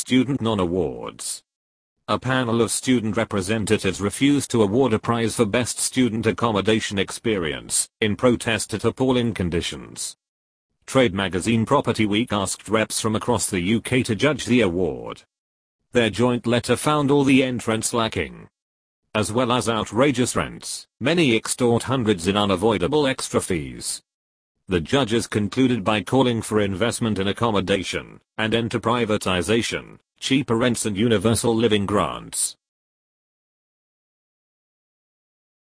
Student Non-Awards. A panel of student representatives refused to award a prize for Best Student Accommodation Experience in protest at appalling conditions. Trade magazine Property Week asked reps from across the UK to judge the award. Their joint letter found all the entrants lacking, as well as outrageous rents. Many extort hundreds in unavoidable extra fees. The judges concluded by calling for investment in accommodation and end to privatization, cheaper rents and universal living grants.